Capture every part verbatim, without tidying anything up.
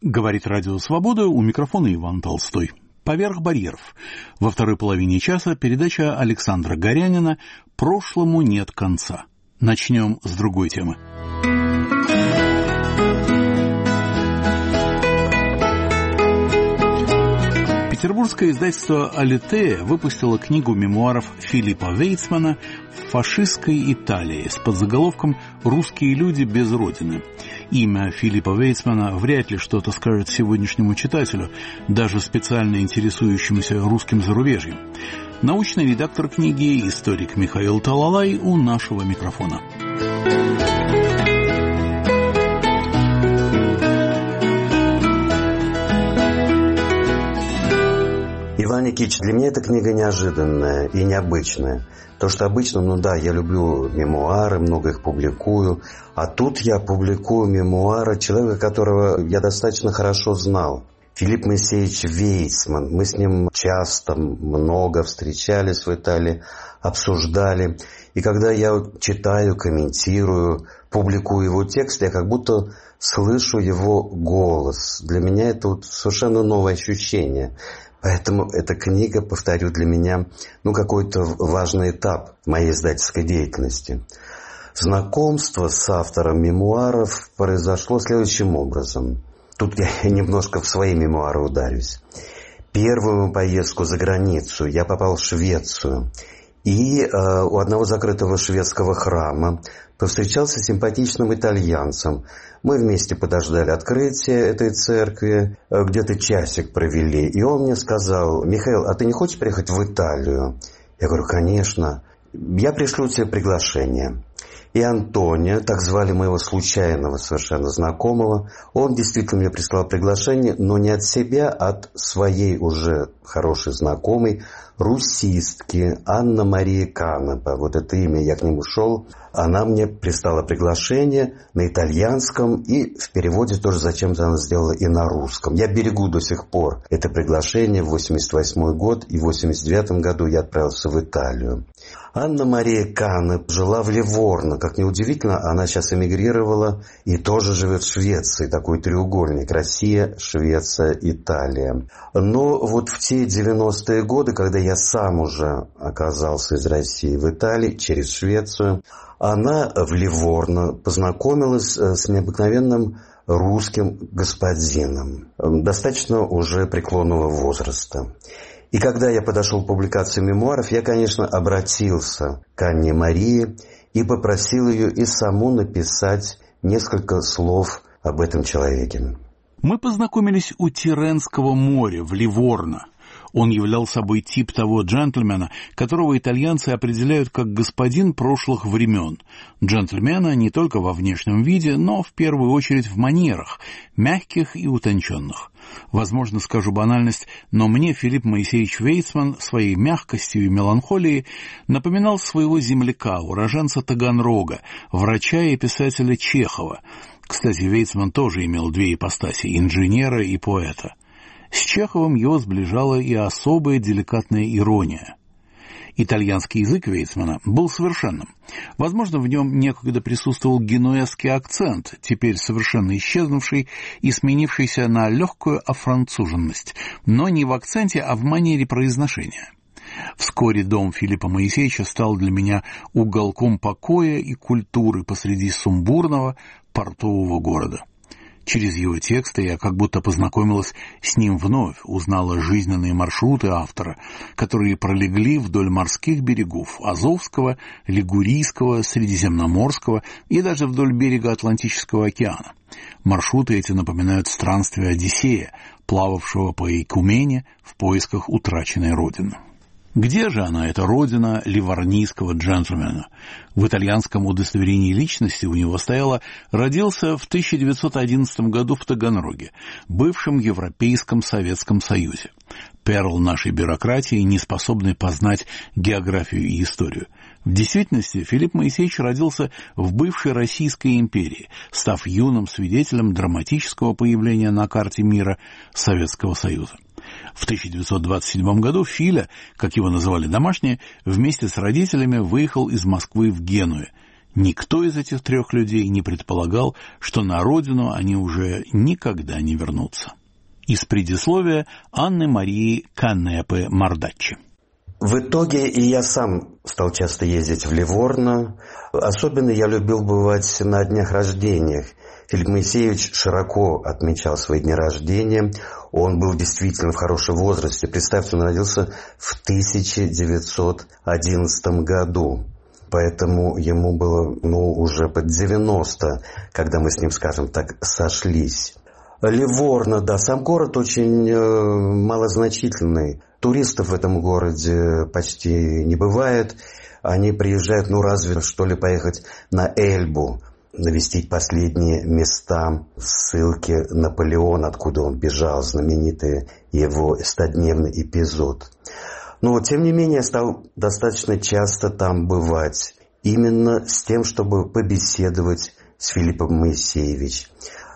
Говорит Радио Свобода, у микрофона Иван Толстой. «Поверх барьеров». Во второй половине часа передача Александра Горянина «Прошлому нет конца». Начнем с другой темы. Петербургское издательство «Алитея» выпустило книгу мемуаров Филиппа Вейцмана «В фашистской Италии» с подзаголовком «Русские люди без родины». Имя Филиппа Вейцмана вряд ли что-то скажет сегодняшнему читателю, даже специально интересующемуся русским зарубежьем. Научный редактор книги, историк Михаил Талалай у нашего микрофона. Иван Никитич, для меня эта книга неожиданная и необычная. То, что обычно, ну да, я люблю мемуары, много их публикую, а тут я публикую мемуары человека, которого я достаточно хорошо знал. Филипп Моисеевич Вейцман. Мы с ним часто, много встречались в Италии, обсуждали. И когда я читаю, комментирую, публикую его текст, я как будто слышу его голос. Для меня это вот совершенно новое ощущение. Поэтому эта книга, повторю, для меня ну, какой-то важный этап моей издательской деятельности. Знакомство с автором мемуаров произошло следующим образом. Тут я немножко в свои мемуары ударюсь. Первую поездку за границу я попал в Швецию. И э, у одного закрытого шведского храма повстречался с симпатичным итальянцем. Мы вместе подождали открытия этой церкви, где-то часик провели. И он мне сказал: «Михаил, а ты не хочешь приехать в Италию?» Я говорю: «Конечно. Я пришлю тебе приглашение». И Антонио, так звали моего случайного совершенно знакомого, он действительно мне прислал приглашение, но не от себя, а от своей уже хорошей знакомой, русистки Анна Мария Канопа. Вот это имя, я к нему шел. Она мне прислала приглашение на итальянском и в переводе тоже зачем-то она сделала и на русском. Я берегу до сих пор это приглашение в восемьдесят восьмой год, и в восемьдесят девятом году я отправился в Италию. Анна Мария Канопа жила в Ливорно. Как ни удивительно, она сейчас эмигрировала и тоже живет в Швеции. Такой треугольник: Россия, Швеция, Италия. Но вот в те девяностые годы, когда я сам уже оказался из России в Италии через Швецию, она в Ливорно познакомилась с необыкновенным русским господином, достаточно уже преклонного возраста. И когда я подошел к публикации мемуаров, я, конечно, обратился к Анне Марии и попросил ее и саму написать несколько слов об этом человеке. Мы познакомились у Тиренского моря в Ливорно. Он являл собой тип того джентльмена, которого итальянцы определяют как господин прошлых времен. Джентльмена не только во внешнем виде, но в первую очередь в манерах, мягких и утонченных. Возможно, скажу банальность, но мне Филипп Моисеевич Вейцман своей мягкостью и меланхолией напоминал своего земляка, уроженца Таганрога, врача и писателя Чехова. Кстати, Вейцман тоже имел две ипостаси – инженера и поэта. С Чеховым его сближала и особая деликатная ирония. Итальянский язык Вейцмана был совершенным. Возможно, в нем некогда присутствовал генуэзский акцент, теперь совершенно исчезнувший и сменившийся на легкую офранцуженность, но не в акценте, а в манере произношения. Вскоре дом Филиппа Моисеевича стал для меня уголком покоя и культуры посреди сумбурного портового города. Через его тексты я как будто познакомилась с ним вновь, узнала жизненные маршруты автора, которые пролегли вдоль морских берегов Азовского, Лигурийского, Средиземноморского и даже вдоль берега Атлантического океана. Маршруты эти напоминают странствия Одиссея, плававшего по Икумене в поисках утраченной родины. Где же она, эта родина ливорнийского джентльмена? В итальянском удостоверении личности у него стояло «родился в тысяча девятьсот одиннадцатом году в Таганроге, бывшем Европейском Советском Союзе». Перл нашей бюрократии, не способный познать географию и историю. В действительности Филипп Моисеевич родился в бывшей Российской империи, став юным свидетелем драматического появления на карте мира Советского Союза. В тысяча девятьсот двадцать седьмом году Филя, как его называли домашние, вместе с родителями выехал из Москвы в Геную. Никто из этих трех людей не предполагал, что на родину они уже никогда не вернутся. Из предисловия Анны Марии Канепы Мардаччи. В итоге и я сам стал часто ездить в Ливорно. Особенно я любил бывать на днях рождения. Филипп Моисеевич широко отмечал свои дни рождения. Он был действительно в хорошем возрасте. Представьте, он родился в тысяча девятьсот одиннадцатом году. Поэтому ему было ну, уже под девяносто, когда мы с ним, скажем так, сошлись. Ливорно, да, сам город очень э, малозначительный. Туристов в этом городе почти не бывает. Они приезжают, ну, разве что ли поехать на Эльбу, навестить последние места ссылки Наполеона, откуда он бежал, знаменитый его стодневный эпизод. Но, тем не менее, я стал достаточно часто там бывать, именно с тем, чтобы побеседовать с Филиппом Моисеевичем.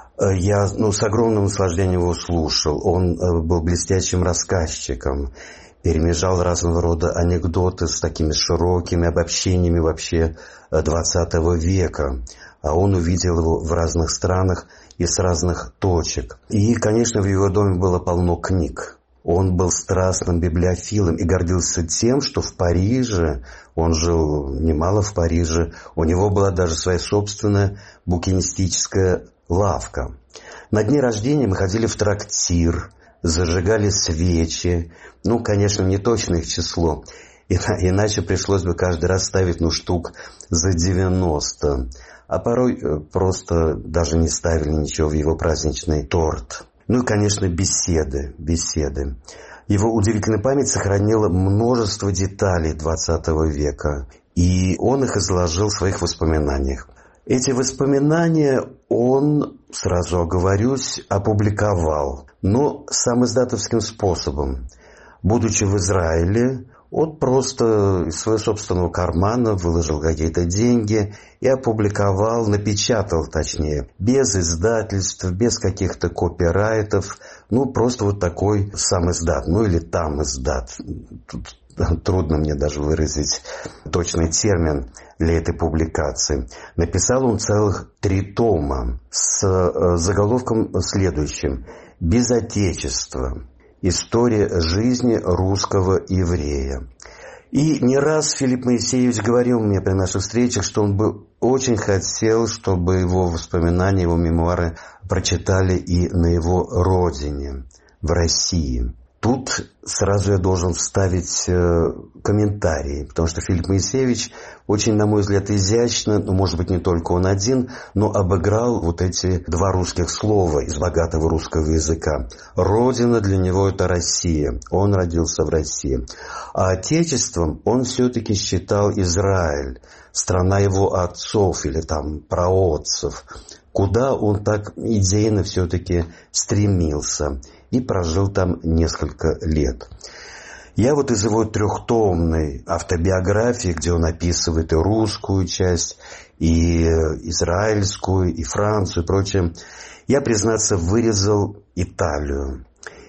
Я ну, с огромным наслаждением его слушал. Он э, был блестящим рассказчиком, перемежал разного рода анекдоты с такими широкими обобщениями вообще двадцатого века. А он увидел его в разных странах и с разных точек. И, конечно, в его доме было полно книг. Он был страстным библиофилом и гордился тем, что в Париже, он жил немало в Париже, у него была даже своя собственная букинистическая лавка. На дни рождения мы ходили в трактир, зажигали свечи. Ну, конечно, не точное их число. Иначе пришлось бы каждый раз ставить, ну, штук за девяносто. А порой просто даже не ставили ничего в его праздничный торт. Ну и, конечно, беседы, беседы. Его удивительная память сохранила множество деталей двадцатого века. И он их изложил в своих воспоминаниях. Эти воспоминания он, сразу оговорюсь, опубликовал, но самоиздатовским способом. Будучи в Израиле, он просто из своего собственного кармана выложил какие-то деньги и опубликовал, напечатал точнее, без издательств, без каких-то копирайтов, ну просто вот такой сам издат, ну или там издат. Тут трудно мне даже выразить точный термин для этой публикации. Написал он целых три тома с заголовком следующим: «Без Отечества. История жизни русского еврея». И не раз Филипп Моисеевич говорил мне при наших встречах, что он бы очень хотел, чтобы его воспоминания, его мемуары прочитали и на его родине, в России. Тут сразу я должен вставить э, комментарий, потому что Филипп Моисеевич очень, на мой взгляд, изящно, ну, может быть, не только он один, но обыграл вот эти два русских слова из богатого русского языка. Родина для него – это Россия, он родился в России. А отечеством он все-таки считал Израиль, страна его отцов или там праотцев, куда он так идейно все-таки стремился и прожил там несколько лет. Я вот из его трехтомной автобиографии, где он описывает и русскую часть, и израильскую, и Францию, и прочее, я, признаться, вырезал Италию.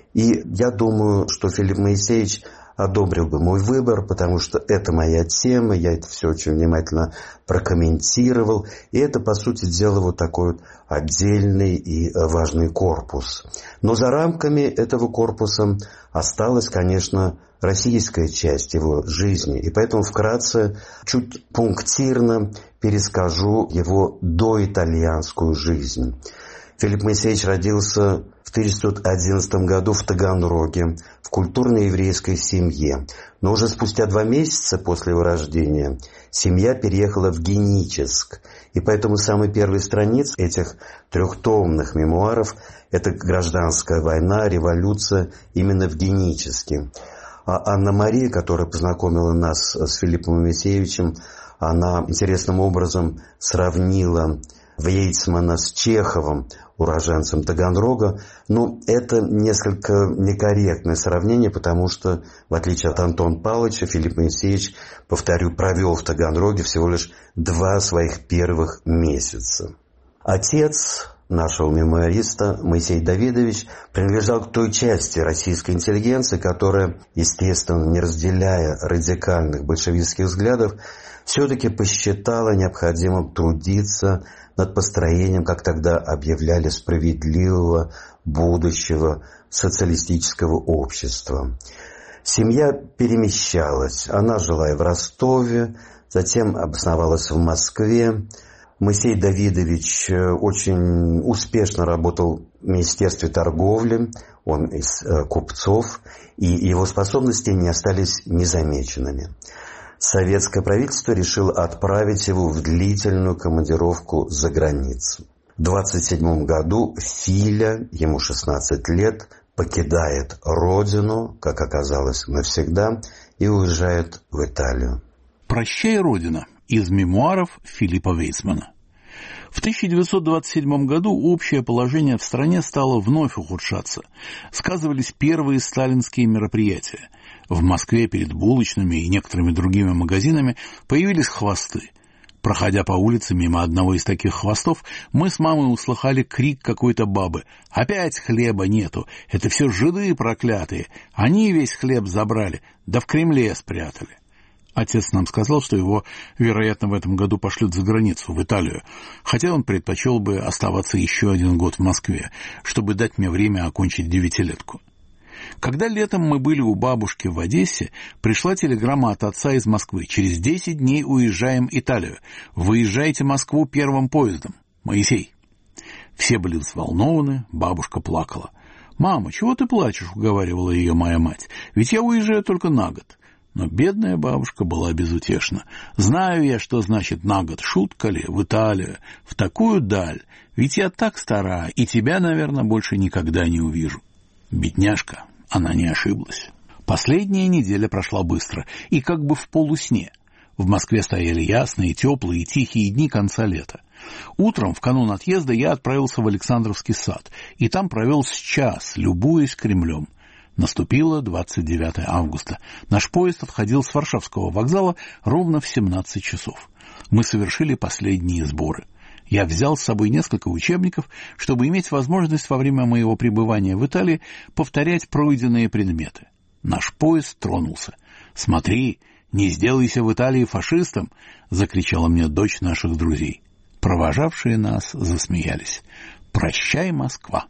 И я думаю, что Филипп Моисеевич одобрил бы мой выбор, потому что это моя тема, я это все очень внимательно прокомментировал, и это, по сути дела, вот такой вот отдельный и важный корпус. Но за рамками этого корпуса осталась, конечно, российская часть его жизни, и поэтому вкратце, чуть пунктирно перескажу его доитальянскую жизнь. Филипп Моисеевич родился в тысяча девятьсот одиннадцатом году в Таганроге, в культурно-еврейской семье. Но уже спустя два месяца после его рождения семья переехала в Геническ. И поэтому самые первые страницы этих трехтомных мемуаров – это гражданская война, революция именно в Геническе. А Анна Мария, которая познакомила нас с Филиппом Моисеевичем, она интересным образом сравнила Вейцмана с Чеховым, уроженцем Таганрога. Но это несколько некорректное сравнение, потому что, в отличие от Антона Павловича, Филипп Моисеевич, повторю, провел в Таганроге всего лишь два своих первых месяца. Отец нашего мемуариста, Моисей Давидович, принадлежал к той части российской интеллигенции, которая, естественно, не разделяя радикальных большевистских взглядов, все-таки посчитала необходимым трудиться над построением, как тогда объявляли, справедливого будущего социалистического общества. Семья перемещалась. Она жила и в Ростове, затем обосновалась в Москве. Моисей Давидович очень успешно работал в Министерстве торговли, он из купцов, и его способности не остались незамеченными. Советское правительство решило отправить его в длительную командировку за границу. В двадцать седьмом году Филя, ему шестнадцать лет, покидает родину, как оказалось, навсегда, и уезжает в Италию. «Прощай, Родина» из мемуаров Филиппа Вейцмана. В тысяча девятьсот двадцать седьмом году общее положение в стране стало вновь ухудшаться. Сказывались первые сталинские мероприятия. В Москве перед булочными и некоторыми другими магазинами появились хвосты. Проходя по улице мимо одного из таких хвостов, мы с мамой услыхали крик какой-то бабы: «Опять хлеба нету! Это все жиды проклятые! Они весь хлеб забрали, да в Кремле спрятали!» Отец нам сказал, что его, вероятно, в этом году пошлют за границу, в Италию, хотя он предпочел бы оставаться еще один год в Москве, чтобы дать мне время окончить девятилетку. Когда летом мы были у бабушки в Одессе, пришла телеграмма от отца из Москвы: «Через десять дней уезжаем в Италию. Выезжайте в Москву первым поездом. Моисей». Все были взволнованы, бабушка плакала. «Мама, чего ты плачешь?» — уговаривала ее моя мать. «Ведь я уезжаю только на год». Но бедная бабушка была безутешна. «Знаю я, что значит на год. Шутка ли? В Италию. В такую даль. Ведь я так стара, и тебя, наверное, больше никогда не увижу». Бедняжка, она не ошиблась. Последняя неделя прошла быстро, и как бы в полусне. В Москве стояли ясные, теплые и тихие дни конца лета. Утром, в канун отъезда, я отправился в Александровский сад, и там провел с час, любуясь Кремлем. Наступило двадцать девятое августа. Наш поезд отходил с Варшавского вокзала ровно в семнадцать часов. Мы совершили последние сборы. Я взял с собой несколько учебников, чтобы иметь возможность во время моего пребывания в Италии повторять пройденные предметы. Наш поезд тронулся. «Смотри, не сделайся в Италии фашистом!» — закричала мне дочь наших друзей. Провожавшие нас засмеялись. «Прощай, Москва!»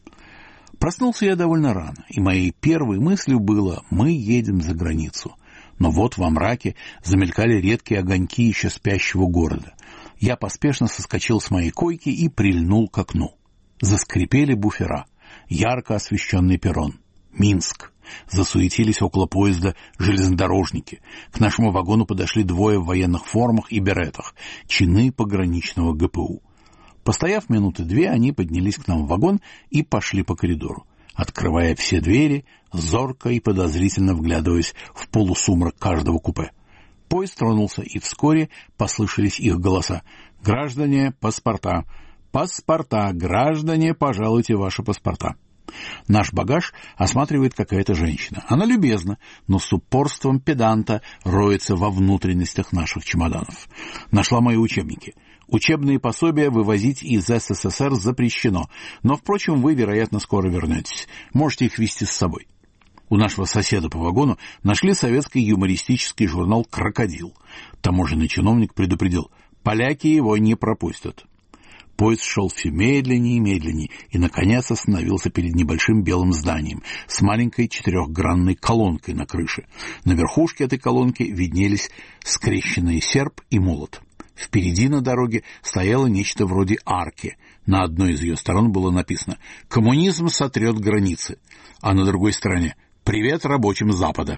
Проснулся я довольно рано, и моей первой мыслью было: мы едем за границу. Но вот во мраке замелькали редкие огоньки еще спящего города. Я поспешно соскочил с моей койки и прильнул к окну. Заскрипели буфера. Ярко освещенный перрон. Минск. Засуетились около поезда железнодорожники. К нашему вагону подошли двое в военных формах и беретах, чины пограничного ГПУ. Постояв минуты две, они поднялись к нам в вагон и пошли по коридору, открывая все двери, зорко и подозрительно вглядываясь в полусумрак каждого купе. Поезд тронулся, и вскоре послышались их голоса: «Граждане, паспорта! Паспорта! Граждане, пожалуйте ваши паспорта!» Наш багаж осматривает какая-то женщина. Она любезна, но с упорством педанта роется во внутренностях наших чемоданов. Нашла мои учебники. Учебные пособия вывозить из СССР запрещено, но, впрочем, вы, вероятно, скоро вернетесь. Можете их везти с собой. У нашего соседа по вагону нашли советский юмористический журнал «Крокодил». Таможенный чиновник предупредил: поляки его не пропустят. Поезд шел все медленнее и медленнее, и, наконец, остановился перед небольшим белым зданием с маленькой четырехгранной колонкой на крыше. На верхушке этой колонки виднелись скрещенные серп и молот. Впереди на дороге стояло нечто вроде арки. На одной из ее сторон было написано: «Коммунизм сотрет границы», а на другой стороне: «Привет рабочим Запада».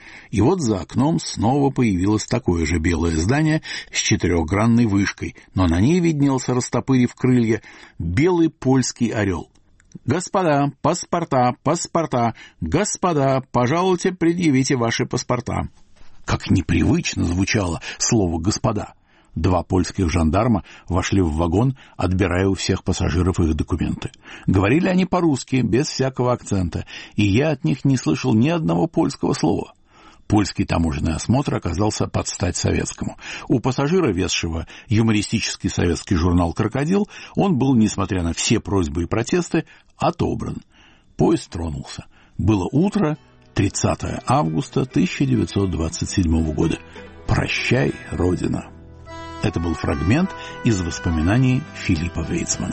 И вот за окном снова появилось такое же белое здание с четырехгранной вышкой, но на ней виднелся, растопырив крылья, белый польский орел. «Господа, паспорта, паспорта! Господа, пожалуйте, предъявите ваши паспорта!» Как непривычно звучало слово «господа». Два польских жандарма вошли в вагон, отбирая у всех пассажиров их документы. Говорили они по-русски, без всякого акцента, и я от них не слышал ни одного польского слова. Польский таможенный осмотр оказался под стать советскому. У пассажира, везшего юмористический советский журнал «Крокодил», он был, несмотря на все просьбы и протесты, отобран. Поезд тронулся. Было утро, тридцатого августа тысяча девятьсот двадцать седьмого года. «Прощай, Родина». Это был фрагмент из воспоминаний Филиппа Вейцмана.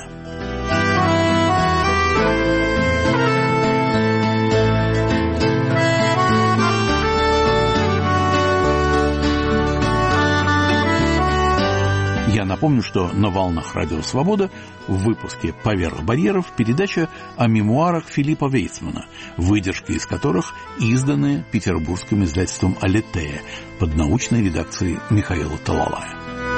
Я напомню, что на волнах Радио Свобода в выпуске «Поверх барьеров» передача о мемуарах Филиппа Вейцмана, выдержки из которых изданы петербургским издательством «Алитея» под научной редакцией Михаила Талалая.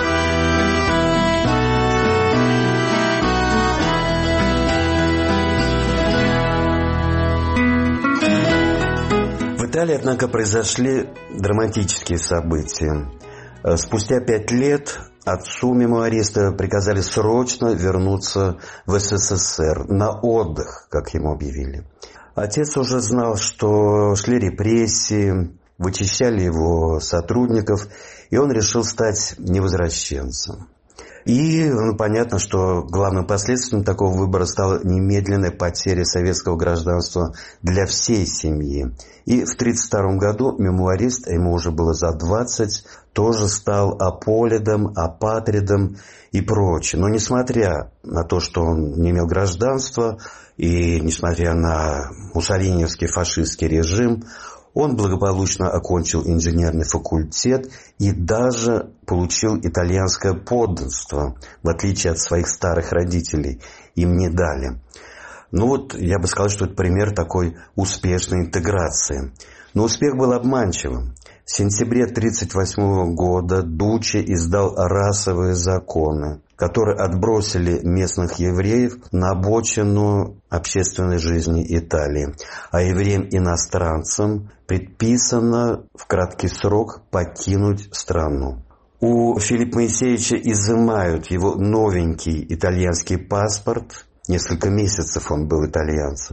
В Италии, однако, произошли драматические события. Спустя пять лет отцу мемуариста приказали срочно вернуться в СССР на отдых, как ему объявили. Отец уже знал, что шли репрессии, вычищали его сотрудников, и он решил стать невозвращенцем. И ну, понятно, что главным последствием такого выбора стала немедленная потеря советского гражданства для всей семьи. И в тридцать втором году мемуарист, ему уже было за двадцать, тоже стал аполидом, апатридом и прочее. Но несмотря на то, что он не имел гражданства, и несмотря на муссолиневский фашистский режим, он благополучно окончил инженерный факультет и даже получил итальянское подданство, в отличие от своих старых родителей. Им не дали. Ну вот, я бы сказал, что это пример такой успешной интеграции. Но успех был обманчивым. В сентябре тысяча девятьсот тридцать восьмого года Дуччи издал расовые законы, которые отбросили местных евреев на обочину общественной жизни Италии. А евреям-иностранцам предписано в краткий срок покинуть страну. У Филиппа Моисеевича изымают его новенький итальянский паспорт. Несколько месяцев он был итальянцем.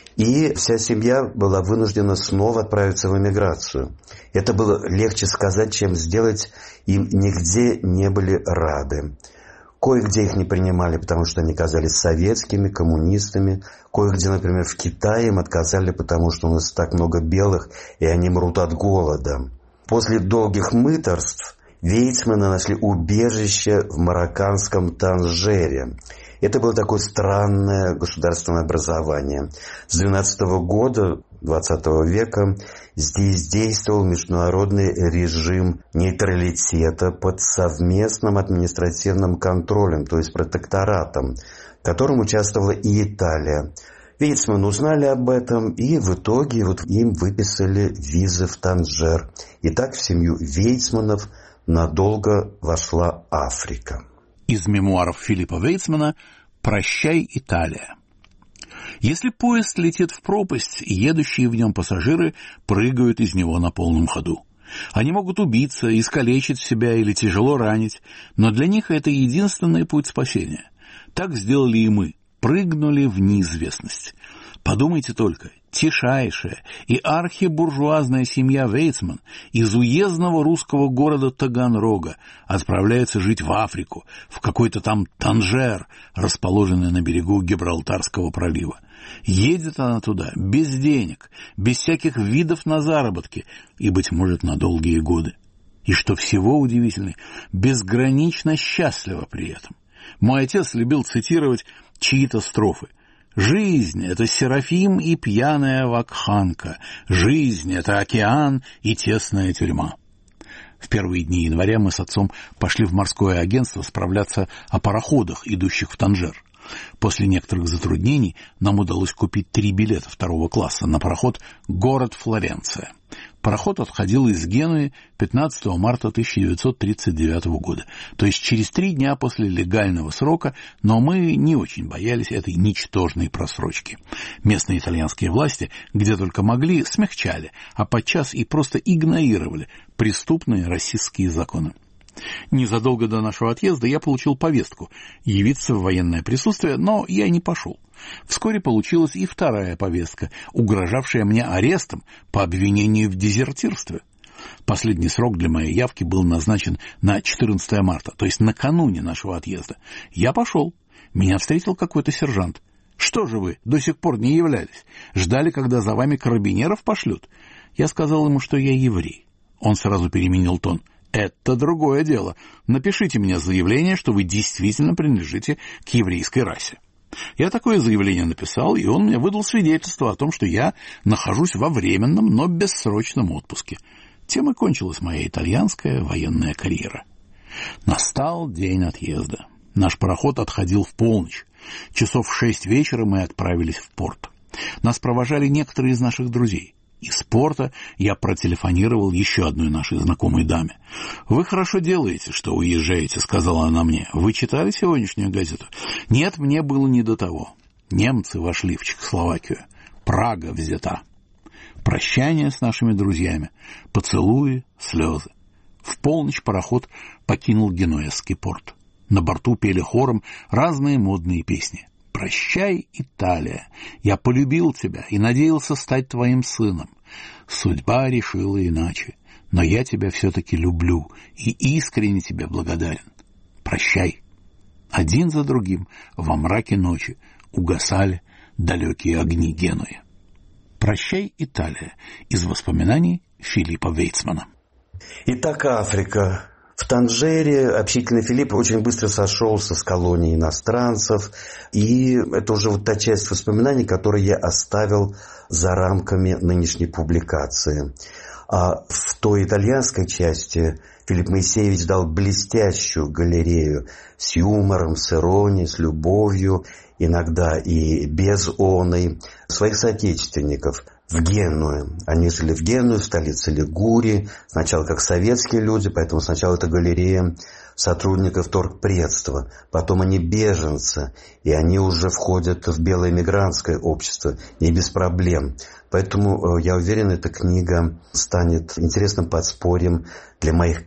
И вся семья была вынуждена снова отправиться в эмиграцию. Это было легче сказать, чем сделать. Им нигде не были рады. Кое-где их не принимали, потому что они казались советскими, коммунистами. Кое-где, например, в Китае им отказали, потому что у нас так много белых, и они мрут от голода. После долгих мытарств Вейцманы нашли убежище в марокканском Танжере. Это было такое странное государственное образование. С двенадцатого года двадцатого века здесь действовал международный режим нейтралитета под совместным административным контролем, то есть протекторатом, в котором участвовала и Италия. Вейцманы узнали об этом, и в итоге вот им выписали визы в Танжер. И так в семью Вейцманов надолго вошла Африка. Из мемуаров Филиппа Вейцмана «Прощай, Италия». Если поезд летит в пропасть, едущие в нем пассажиры прыгают из него на полном ходу. Они могут убиться, искалечить себя или тяжело ранить, но для них это единственный путь спасения. Так сделали и мы, прыгнули в неизвестность. Подумайте только, тишайшая и архибуржуазная семья Вейцман из уездного русского города Таганрога отправляется жить в Африку, в какой-то там Танжер, расположенный на берегу Гибралтарского пролива. Едет она туда без денег, без всяких видов на заработки и, быть может, на долгие годы. И что всего удивительнее, безгранично счастлива при этом. Мой отец любил цитировать чьи-то строфы. «Жизнь — это серафим и пьяная вакханка. Жизнь — это океан и тесная тюрьма». В первые дни января мы с отцом пошли в морское агентство справляться о пароходах, идущих в Танжер. После некоторых затруднений нам удалось купить три билета второго класса на пароход «Город Флоренция». Пароход отходил из Генуи пятнадцатого марта тысяча девятьсот тридцать девятого года, то есть через три дня после легального срока, но мы не очень боялись этой ничтожной просрочки. Местные итальянские власти, где только могли, смягчали, а подчас и просто игнорировали преступные расистские законы. Незадолго до нашего отъезда я получил повестку явиться в военное присутствие, но я не пошел. Вскоре получилась и вторая повестка, угрожавшая мне арестом по обвинению в дезертирстве. Последний срок для моей явки был назначен на четырнадцатое марта, то есть накануне нашего отъезда. Я пошел. Меня встретил какой-то сержант. «Что же вы до сих пор не являлись? Ждали, когда за вами карабинеров пошлют?» Я сказал ему, что я еврей. Он сразу переменил тон. «Это другое дело. Напишите мне заявление, что вы действительно принадлежите к еврейской расе». Я такое заявление написал, и он мне выдал свидетельство о том, что я нахожусь во временном, но бессрочном отпуске. Тем и кончилась моя итальянская военная карьера. Настал день отъезда. Наш пароход отходил в полночь. Часов в шесть вечера мы отправились в порт. Нас провожали некоторые из наших друзей. Из порта я протелефонировал еще одной нашей знакомой даме. «Вы хорошо делаете, что уезжаете», — сказала она мне. «Вы читали сегодняшнюю газету?» «Нет, мне было не до того. Немцы вошли в Чехословакию. Прага взята». Прощание с нашими друзьями, поцелуи, слезы. В полночь пароход покинул Генуэзский порт. На борту пели хором разные модные песни. «Прощай, Италия! Я полюбил тебя и надеялся стать твоим сыном. Судьба решила иначе, но я тебя все-таки люблю и искренне тебе благодарен. Прощай!» Один за другим во мраке ночи угасали далекие огни Генуи. «Прощай, Италия» из воспоминаний Филиппа Вейцмана. Итак, Африка. В Танжере общительный Филипп очень быстро сошелся с колонией иностранцев, и это уже вот та часть воспоминаний, которую я оставил за рамками нынешней публикации. А в той итальянской части Филипп Моисеевич дал блестящую галерею с юмором, с иронией, с любовью, иногда и без оной, своих соотечественников в Генуе. Они жили в Генуе, в столице Лигурии, сначала как советские люди, поэтому сначала это галерея сотрудников торгпредства, потом они беженцы, и они уже входят в белое мигрантское общество, не без проблем. Поэтому, я уверен, эта книга станет интересным подспорьем для моих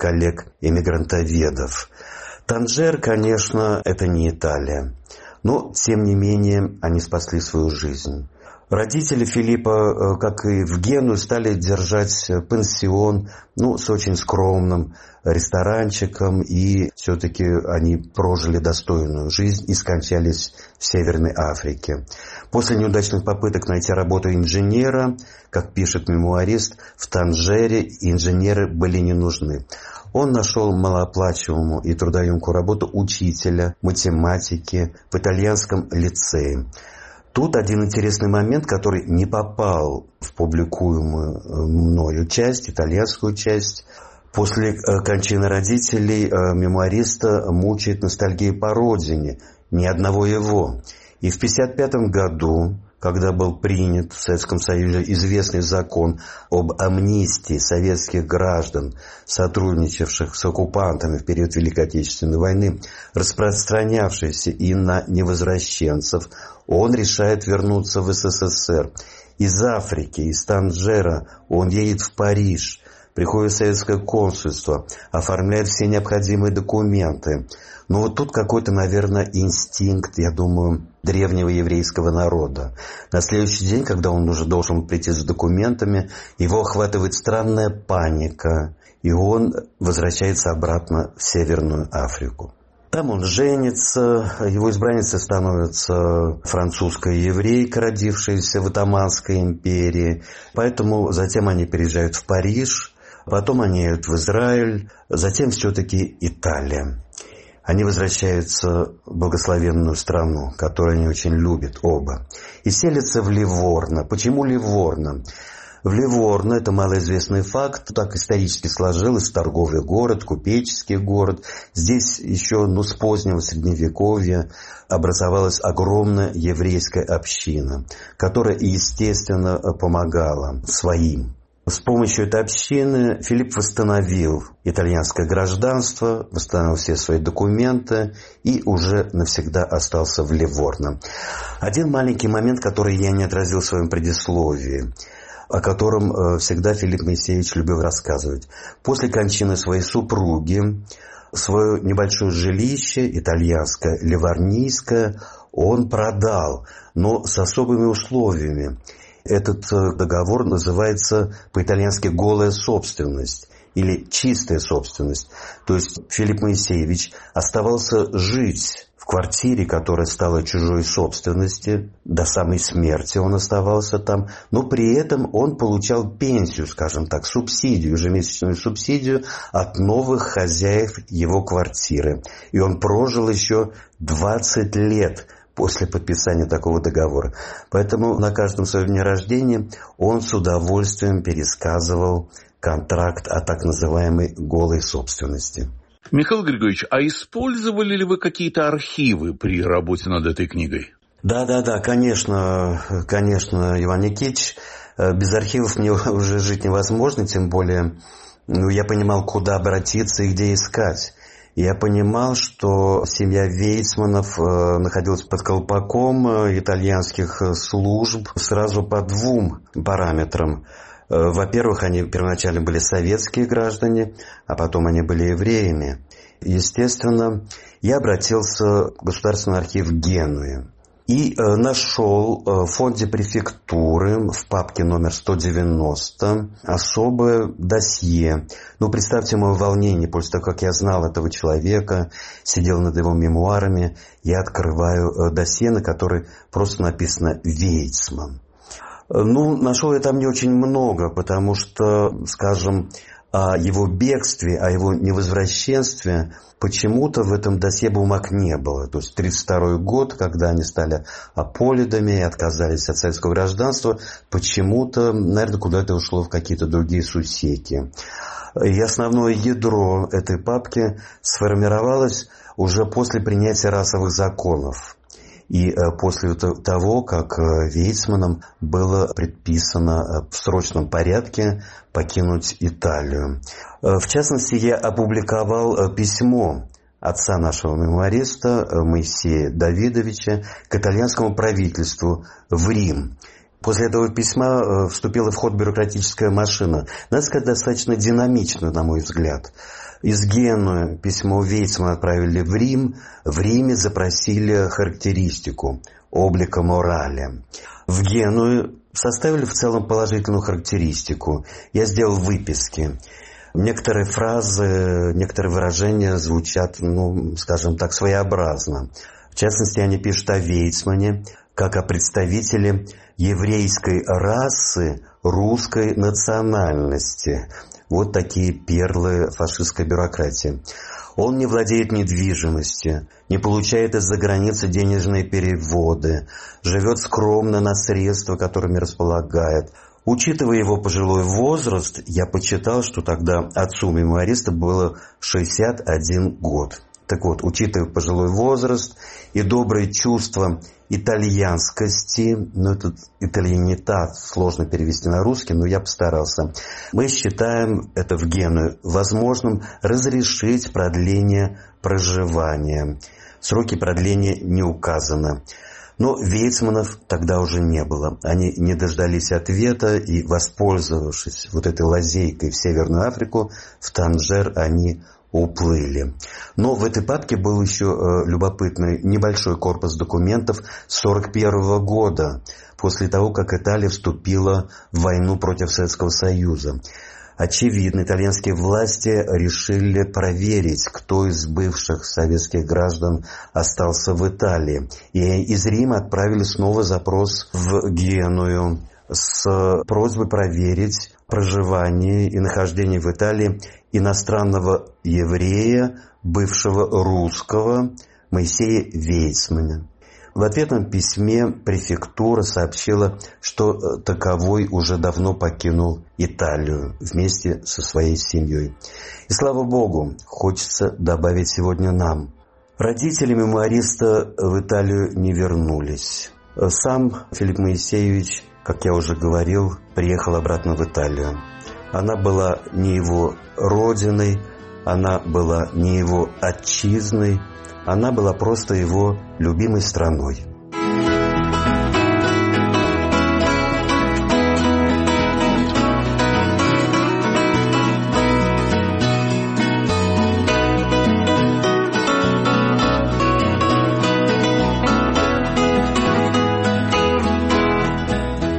коллег-эмигрантоведов. Танжер, конечно, это не Италия, но, тем не менее, они спасли свою жизнь. Родители Филиппа, как и в Генуе, стали держать пансион, ну, с очень скромным ресторанчиком, и все-таки они прожили достойную жизнь и скончались в Северной Африке. После неудачных попыток найти работу инженера, как пишет мемуарист, в Танжере инженеры были не нужны. Он нашел малооплачиваемую и трудоемкую работу учителя математики в итальянском лицее. Тут один интересный момент, который не попал в публикуемую мною часть, итальянскую часть. После кончины родителей мемуариста мучает ностальгия по родине, ни одного его. И в пятьдесят пятом году, когда был принят в Советском Союзе известный закон об амнистии советских граждан, сотрудничавших с оккупантами в период Великой Отечественной войны, распространявшийся и на невозвращенцев, он решает вернуться в СССР. Из Африки, из Танжера он едет в Париж, приходит в советское консульство, оформляет все необходимые документы. Но вот тут какой-то, наверное, инстинкт, я думаю, древнего еврейского народа. На следующий день, когда он уже должен прийти с документами, его охватывает странная паника, и он возвращается обратно в Северную Африку. Там он женится, его избранницей становится французская еврейка, родившаяся в Отtomанской империи. Поэтому затем они переезжают в Париж, потом они едут в Израиль, затем все-таки Италия. Они возвращаются в благословенную страну, которую они очень любят оба, и селятся в Ливорно. Почему Ливорно? В Ливорно, это малоизвестный факт, так исторически сложилось, торговый город, купеческий город. Здесь еще, ну, с позднего Средневековья образовалась огромная еврейская община, которая, естественно, помогала своим. С помощью этой общины Филипп восстановил итальянское гражданство, восстановил все свои документы и уже навсегда остался в Ливорно. Один маленький момент, который я не отразил в своем предисловии, о котором всегда Филипп Моисеевич любил рассказывать. После кончины своей супруги свое небольшое жилище, итальянское, ливорнийское, он продал, но с особыми условиями. Этот договор называется по-итальянски «голая собственность» или «чистая собственность». То есть Филипп Моисеевич оставался жить в квартире, которая стала чужой собственностью, до самой смерти он оставался там, но при этом он получал пенсию, скажем так, субсидию, ежемесячную субсидию от новых хозяев его квартиры. И он прожил еще двадцать лет после подписания такого договора. Поэтому на каждом своем дне рождения он с удовольствием пересказывал контракт о так называемой голой собственности. Михаил Григорьевич, а использовали ли вы какие-то архивы при работе над этой книгой? Да, да, да, конечно, конечно, Иван Никитич. Без архивов мне уже жить невозможно, тем более ну, я понимал, куда обратиться и где искать. Я понимал, что семья Вейцманов находилась под колпаком итальянских служб сразу по двум параметрам. Во-первых, они первоначально были советские граждане, а потом они были евреями. Естественно, я обратился в Государственный архив Генуи и нашел в фонде префектуры в папке номер сто девяносто особое досье. Ну, представьте мое волнение, после того, как я знал этого человека, сидел над его мемуарами, я открываю досье, на которой просто написано «Вейцман». Ну, нашел я там не очень много, потому что, скажем, о его бегстве, о его невозвращенстве почему-то в этом досье бумаг не было. То есть тридцать второй год, когда они стали аполидами и отказались от советского гражданства, почему-то, наверное, куда-то ушло в какие-то другие сусеки. И основное ядро этой папки сформировалось уже после принятия расовых законов. И после того, как Вейцманам было предписано в срочном порядке покинуть Италию. В частности, я опубликовал письмо отца нашего мемуариста Моисея Давидовича к итальянскому правительству в Рим. После этого письма вступила в ход бюрократическая машина. Надо сказать, достаточно динамично, на мой взгляд. Из Генуи письмо Вейцмана отправили в Рим. В Риме запросили характеристику облика морали. В Генуи составили в целом положительную характеристику. Я сделал выписки. Некоторые фразы, некоторые выражения звучат, ну, скажем так, своеобразно. В частности, они пишут о Вейцмане как о представителе еврейской расы русской национальности. Вот такие перлы фашистской бюрократии. Он не владеет недвижимостью, не получает из-за границы денежные переводы, живет скромно на средства, которыми располагает. Учитывая его пожилой возраст, я почитал, что тогда отцу мемуариста было шестьдесят один год. Так вот, учитывая пожилой возраст и добрые чувства итальянскости, ну, этот итальянитат сложно перевести на русский, но я постарался, мы считаем это в Генуе возможным разрешить продление проживания. Сроки продления не указаны. Но Вейцманов тогда уже не было. Они не дождались ответа и, воспользовавшись вот этой лазейкой в Северную Африку, в Танжер они уплыли. Но в этой папке был еще э, любопытный небольшой корпус документов сорок первого года, после того, как Италия вступила в войну против Советского Союза. Очевидно, итальянские власти решили проверить, кто из бывших советских граждан остался в Италии. И из Рима отправили снова запрос в Геную с просьбой проверить проживание и нахождение в Италии иностранного еврея, бывшего русского, Моисея Вейцмана. В ответном письме префектура сообщила, что таковой уже давно покинул Италию вместе со своей семьей. И слава Богу, хочется добавить сегодня нам. Родители мемуариста в Италию не вернулись. Сам Филипп Моисеевич, как я уже говорил, приехал обратно в Италию. Она была не его родиной, она была не его отчизной, она была просто его любимой страной.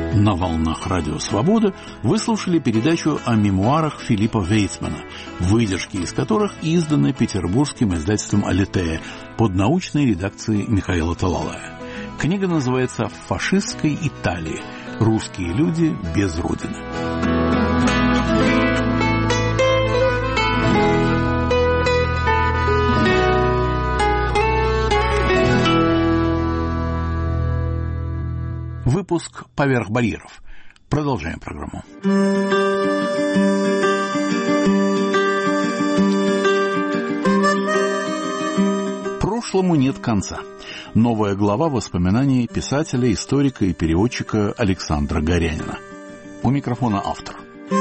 На волнах Радио Свобода вы слушали передачу о мемуарах Филиппа Вейцмана, выдержки из которых изданы петербургским издательством «Алитея» под научной редакцией Михаила Талалая. Книга называется «В фашистской Италии. Русские люди без Родины». Выпуск «Поверх барьеров». Продолжаем программу. Прошлому нет конца. Новая глава воспоминаний писателя, историка и переводчика Александра Горянина. У микрофона автор.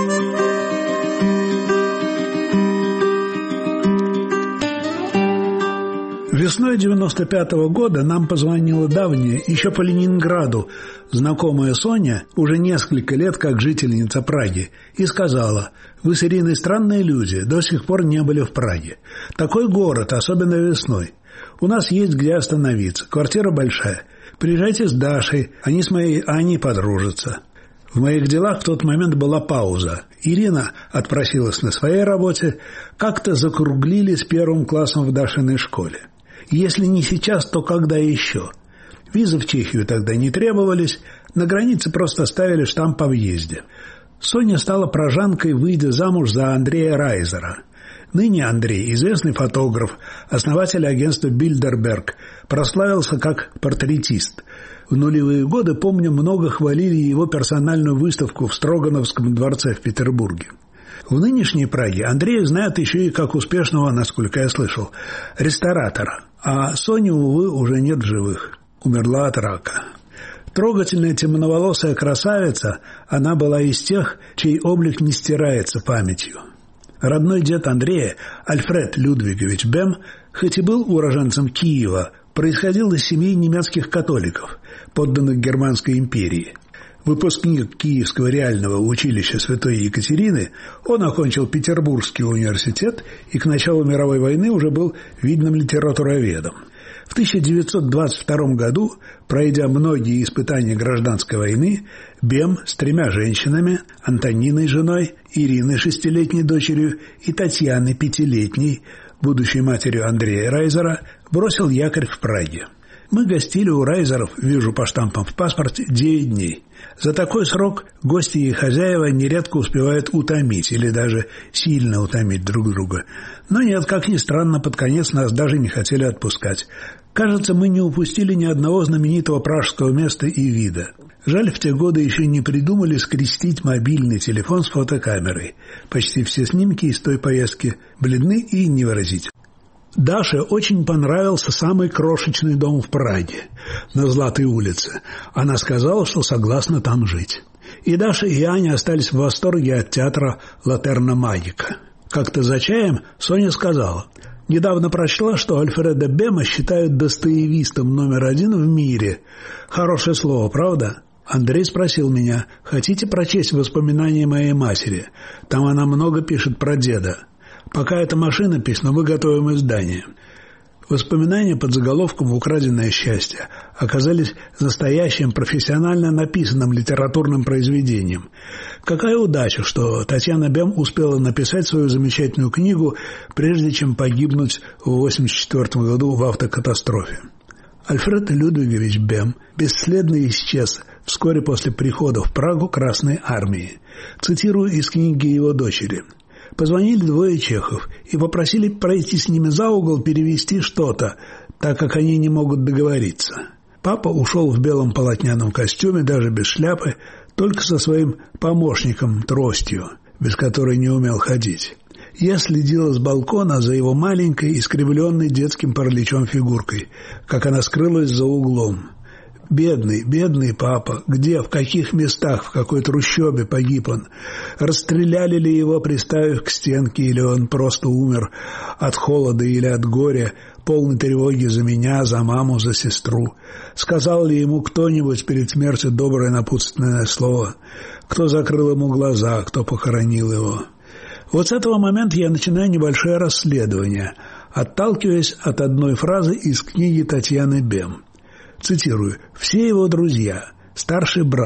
Весной девяносто пятого года нам позвонила давняя, еще по Ленинграду, знакомая Соня, уже несколько лет как жительница Праги, и сказала: «Вы с Ириной странные люди, до сих пор не были в Праге. Такой город, особенно весной. У нас есть где остановиться, квартира большая. Приезжайте с Дашей, они с моей Аней подружатся». В моих делах в тот момент была пауза. Ирина отпросилась на своей работе, как-то закруглились первым классом в Дашиной школе. Если не сейчас, то когда еще? Визы в Чехию тогда не требовались, на границе просто ставили штамп по въезде. Соня стала прожанкой, выйдя замуж за Андрея Райзера. Ныне Андрей, известный фотограф, основатель агентства «Бильдерберг», прославился как портретист. В нулевые годы, помню, много хвалили его персональную выставку в Строгановском дворце в Петербурге. В нынешней Праге Андрея знают еще и как успешного, насколько я слышал, ресторатора. А Сони, увы, уже нет в живых. Умерла от рака. Трогательная темноволосая красавица, она была из тех, чей облик не стирается памятью. Родной дед Андрея, Альфред Людвигович Бем, хоть и был уроженцем Киева, происходил из семьи немецких католиков, подданных Германской империи. Выпускник Киевского реального училища Святой Екатерины, он окончил Петербургский университет и к началу мировой войны уже был видным литературоведом. В тысяча девятьсот двадцать втором году, пройдя многие испытания гражданской войны, Бем с тремя женщинами, Антониной женой, Ириной шестилетней дочерью и Татьяной пятилетней, будущей матерью Андрея Райзера, бросил якорь в Праге. Мы гостили у Райзеров, вижу по штампам в паспорте, девять дней. За такой срок гости и хозяева нередко успевают утомить или даже сильно утомить друг друга. Но нет, как ни странно, под конец нас даже не хотели отпускать. Кажется, мы не упустили ни одного знаменитого пражского места и вида. Жаль, в те годы еще не придумали скрестить мобильный телефон с фотокамерой. Почти все снимки из той поездки бледны и невыразительны. Даше очень понравился самый крошечный дом в Праге, на Златой улице. Она сказала, что согласна там жить. И Даша, и Аня остались в восторге от театра «Латерна Магика». Как-то за чаем Соня сказала: «Недавно прочла, что Альфреда Бема считают достоевистом номер один в мире. Хорошее слово, правда?» Андрей спросил меня: «Хотите прочесть воспоминания моей матери? Там она много пишет про деда. Пока это машинопись, но мы готовим издание». Воспоминания под заголовком «Украденное счастье» оказались настоящим профессионально написанным литературным произведением. Какая удача, что Татьяна Бем успела написать свою замечательную книгу, прежде чем погибнуть в восемьдесят четвёртом году в автокатастрофе. Альфред Людвигович Бем бесследно исчез вскоре после прихода в Прагу Красной Армии. Цитирую из книги его дочери. Позвонили двое чехов и попросили пройти с ними за угол перевести что-то, так как они не могут договориться. Папа ушел в белом полотняном костюме, даже без шляпы, только со своим помощником тростью, без которой не умел ходить. Я следила с балкона за его маленькой, искривленной детским параличом фигуркой, как она скрылась за углом. Бедный, бедный папа. Где, в каких местах, в какой трущобе погиб он? Расстреляли ли его, приставив к стенке, или он просто умер от холода или от горя, полной тревоги за меня, за маму, за сестру? Сказал ли ему кто-нибудь перед смертью доброе напутственное слово? Кто закрыл ему глаза, кто похоронил его? Вот с этого момента я начинаю небольшое расследование, отталкиваясь от одной фразы из книги Татьяны Бем. Цитирую: «Все его друзья, старший брат,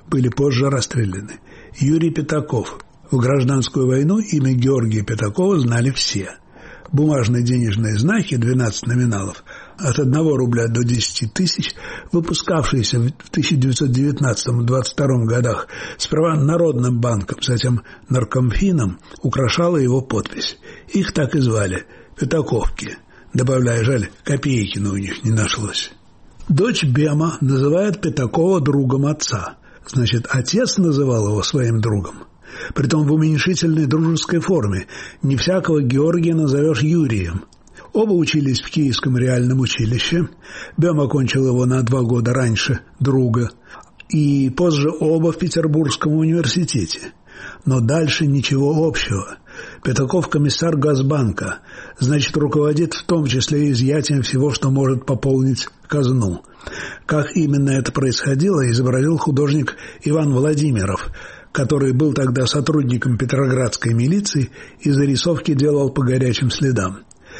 были позже расстреляны. Юрий Пятаков. В гражданскую войну имя Георгия Пятакова знали все. Бумажные денежные знаки, двенадцать номиналов, от одного рубля до десяти тысяч, выпускавшиеся в тысяча девятьсот девятнадцатом — двадцать втором годах сперва Народным банком, затем Наркомфином, украшала его подпись. Их так и звали – Пятаковки. Добавляя, жаль, копейки, но у них не нашлось. Дочь Бема называет Пятакова другом отца. Значит, отец называл его своим другом. Притом в уменьшительной дружеской форме. Не всякого Георгия назовешь Юрием. Оба учились в Киевском реальном училище. Бем окончил его на два года раньше друга. И позже оба в Петербургском университете. Но дальше ничего общего. Пятаков – комиссар Газбанка, значит, руководит в том числе изъятием всего, что может пополнить казну. Как именно это происходило, изобразил художник Иван Владимиров, который был тогда сотрудником петроградской милиции и зарисовки делал по горячим следам.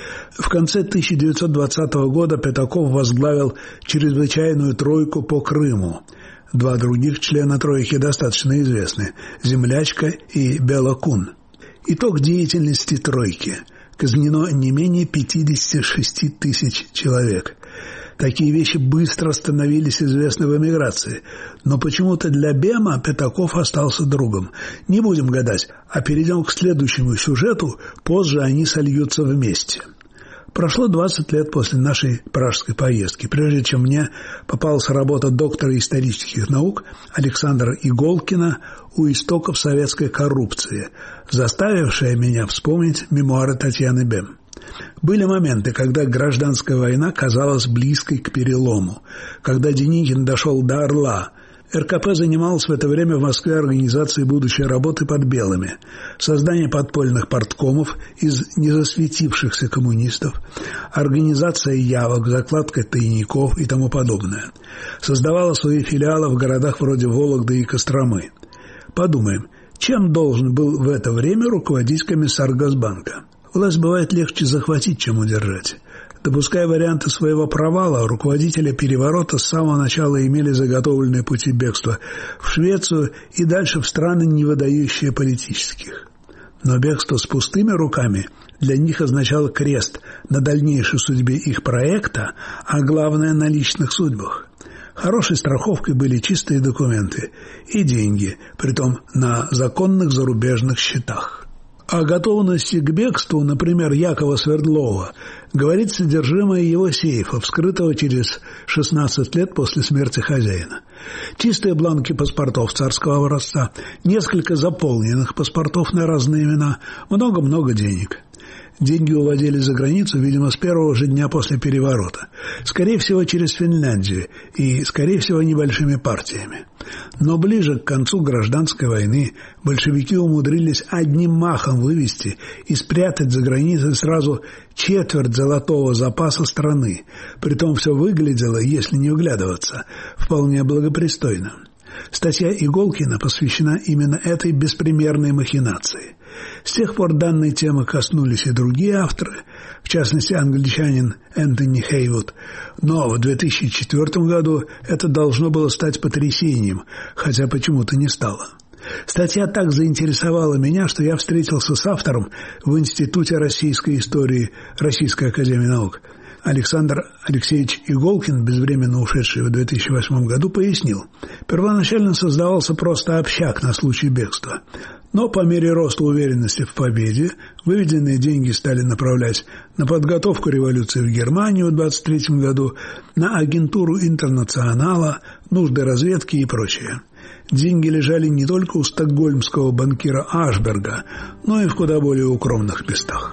В конце тысяча девятьсот двадцатого года Пятаков возглавил чрезвычайную тройку по Крыму. Два других члена тройки достаточно известны – Землячка и Белокун. Итог деятельности тройки. Казнено не менее пятьдесят шесть тысяч человек. Такие вещи быстро становились известны в эмиграции. Но почему-то для Бема Пятаков остался другом. Не будем гадать, а перейдем к следующему сюжету. Позже они сольются вместе. Прошло двадцать лет после нашей пражской поездки, прежде чем мне попалась работа доктора исторических наук Александра Иголкина «У истоков советской коррупции», заставившая меня вспомнить мемуары Татьяны Бем. Были моменты, когда гражданская война казалась близкой к перелому, когда Деникин дошел до Орла. эр ка пэ занималась в это время в Москве организацией будущей работы под белыми, создание подпольных парткомов из незасветившихся коммунистов, организация явок, закладка тайников и тому подобное. Создавала свои филиалы в городах вроде Вологды и Костромы. Подумаем, чем должен был в это время руководить комиссар Газбанка? Власть бывает легче захватить, чем удержать. Допуская варианты своего провала, руководители переворота с самого начала имели заготовленные пути бегства в Швецию и дальше в страны, не выдающие политических. Но бегство с пустыми руками для них означало крест на дальнейшей судьбе их проекта, а главное – на личных судьбах. Хорошей страховкой были чистые документы и деньги, притом на законных зарубежных счетах. О готовности к бегству, например, Якова Свердлова, говорит содержимое его сейфа, вскрытого через шестнадцать лет после смерти хозяина. Чистые бланки паспортов царского образца, несколько заполненных паспортов на разные имена, много-много денег. Деньги увозили за границу, видимо, с первого же дня после переворота. Скорее всего, через Финляндию и, скорее всего, небольшими партиями. Но ближе к концу гражданской войны большевики умудрились одним махом вывести и спрятать за границей сразу четверть золотого запаса страны. Притом все выглядело, если не вглядываться, вполне благопристойно. Статья Иголкина посвящена именно этой беспримерной махинации. С тех пор данной темы коснулись и другие авторы, в частности англичанин Энтони Хейвуд, но в две тысячи четвёртом году это должно было стать потрясением, хотя почему-то не стало. Статья так заинтересовала меня, что я встретился с автором в Институте российской истории Российской академии наук. Александр Алексеевич Иголкин, безвременно ушедший в две тысячи восьмом году, пояснил. Первоначально создавался просто общак на случай бегства. Но по мере роста уверенности в победе выведенные деньги стали направлять на подготовку революции в Германию в двадцать третьем году, на агентуру Интернационала, нужды разведки и прочее. Деньги лежали не только у стокгольмского банкира Ашберга, но и в куда более укромных местах.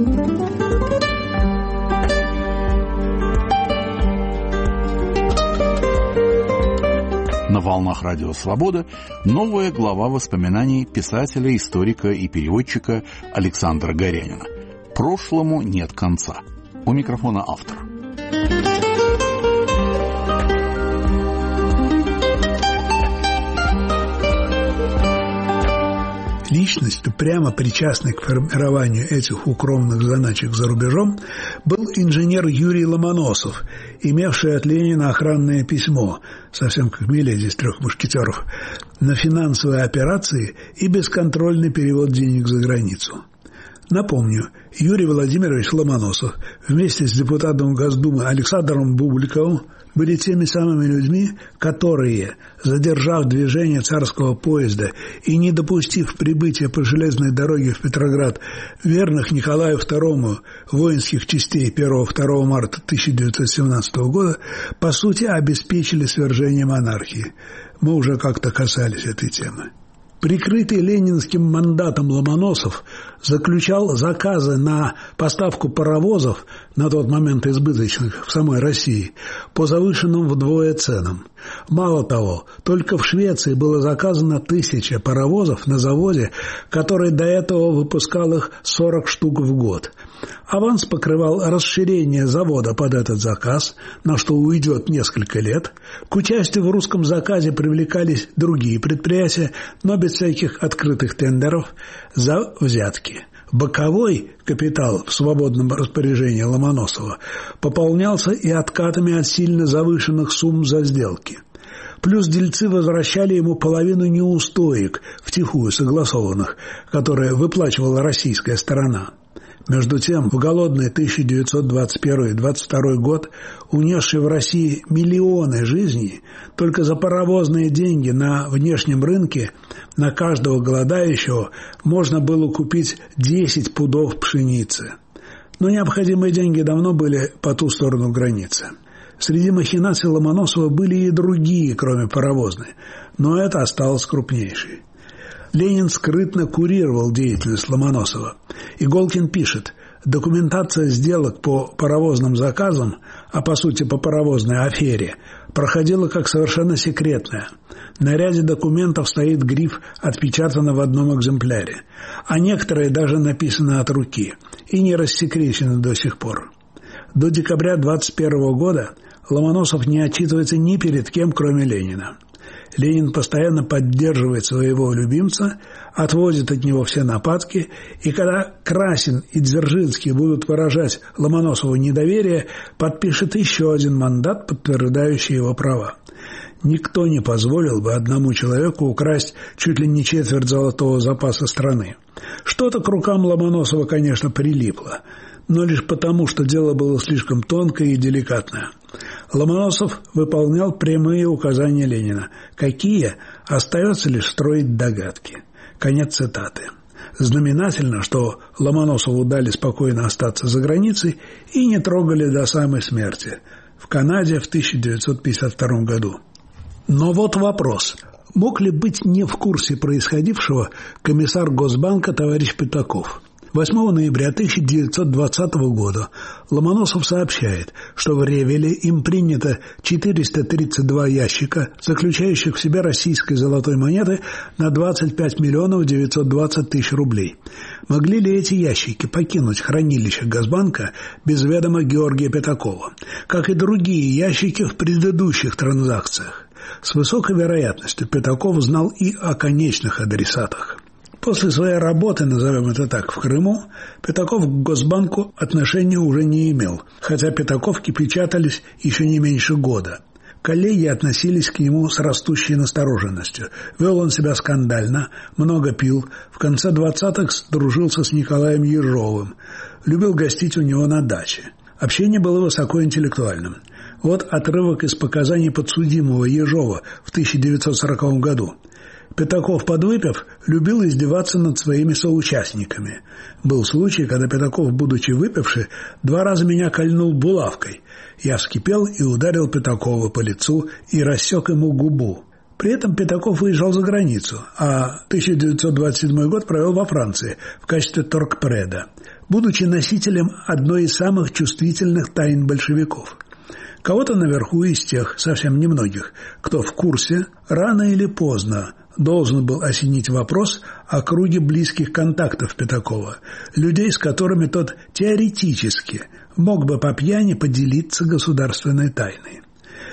На волнах Радио Свобода новая глава воспоминаний писателя, историка и переводчика Александра Горянина. Прошлому нет конца. У микрофона автор. Личностью, прямо причастной к формированию этих укромных заначек за рубежом, был инженер Юрий Ломоносов, имевший от Ленина охранное письмо, совсем как Миледи из «Трех мушкетеров», на финансовые операции и бесконтрольный перевод денег за границу. Напомню, Юрий Владимирович Ломоносов вместе с депутатом Госдумы Александром Бубликовым были теми самыми людьми, которые, задержав движение царского поезда и не допустив прибытия по железной дороге в Петроград верных Николаю второму воинских частей первого-второго марта тысяча девятьсот семнадцатого года, по сути, обеспечили свержение монархии. Мы уже как-то касались этой темы. Прикрытый ленинским мандатом Ломоносов заключал заказы на поставку паровозов, на тот момент избыточных в самой России, по завышенным вдвое ценам. Мало того, только в Швеции было заказано тысяча паровозов на заводе, который до этого выпускал их сорок штук в год. Аванс покрывал расширение завода под этот заказ, на что уйдет несколько лет. К участию в русском заказе привлекались другие предприятия, но без всяких открытых тендеров, за взятки. Боковой капитал в свободном распоряжении Ломоносова пополнялся и откатами от сильно завышенных сумм за сделки. Плюс дельцы возвращали ему половину неустоек, втихую согласованных, которые выплачивала российская сторона. Между тем, в голодный тысяча девятьсот двадцать первый — двадцать второй год, унесший в России миллионы жизней, только за паровозные деньги на внешнем рынке на каждого голодающего можно было купить десять пудов пшеницы. Но необходимые деньги давно были по ту сторону границы. Среди махинаций Ломоносова были и другие, кроме паровозной, но это осталось крупнейшей. Ленин скрытно курировал деятельность Ломоносова. Иголкин пишет: документация сделок по паровозным заказам, а по сути по паровозной афере, проходила как совершенно секретная. На ряде документов стоит гриф «Отпечатано в одном экземпляре», а некоторые даже написаны от руки и не рассекречены до сих пор. До декабря двадцать первого года Ломоносов не отчитывается ни перед кем, кроме Ленина. Ленин постоянно поддерживает своего любимца, отводит от него все нападки, и когда Красин и Дзержинский будут выражать Ломоносову недоверие, подпишет еще один мандат, подтверждающий его права. Никто не позволил бы одному человеку украсть чуть ли не четверть золотого запаса страны. Что-то к рукам Ломоносова, конечно, прилипло, но лишь потому, что дело было слишком тонкое и деликатное. Ломоносов выполнял прямые указания Ленина. Какие? Остается лишь строить догадки. Конец цитаты. Знаменательно, что Ломоносову дали спокойно остаться за границей и не трогали до самой смерти в Канаде в тысяча девятьсот пятьдесят втором году. Но вот вопрос. Мог ли быть не в курсе происходившего комиссар Госбанка товарищ Пятаков? восьмого ноября тысяча девятьсот двадцатого года Ломоносов сообщает, что в Ревеле им принято четыреста тридцать два ящика, заключающих в себя российской золотой монеты на двадцать пять миллионов девятьсот двадцать тысяч рублей. Могли ли эти ящики покинуть хранилище Госбанка без ведома Георгия Пятакова, как и другие ящики в предыдущих транзакциях? С высокой вероятностью Пятаков знал и о конечных адресатах. После своей работы, назовем это так, в Крыму, Пятаков к Госбанку отношения уже не имел, хотя пятаковки печатались еще не меньше года. Коллеги относились к нему с растущей настороженностью. Вел он себя скандально, много пил, в конце двадцатых дружился с Николаем Ежовым, любил гостить у него на даче. Общение было высокоинтеллектуальным. Вот отрывок из показаний подсудимого Ежова в тысяча девятьсот сороковом году. Пятаков, подвыпив, любил издеваться над своими соучастниками. Был случай, когда Пятаков, будучи выпивший, два раза меня кольнул булавкой. Я вскипел и ударил Пятакова по лицу и рассек ему губу. При этом Пятаков выезжал за границу, а тысяча девятьсот двадцать седьмой год провел во Франции в качестве торгпреда, будучи носителем одной из самых чувствительных тайн большевиков. Кого-то наверху из тех, совсем немногих, кто в курсе, рано или поздно должен был осенить вопрос о круге близких контактов Пятакова, людей, с которыми тот теоретически мог бы по пьяни поделиться государственной тайной.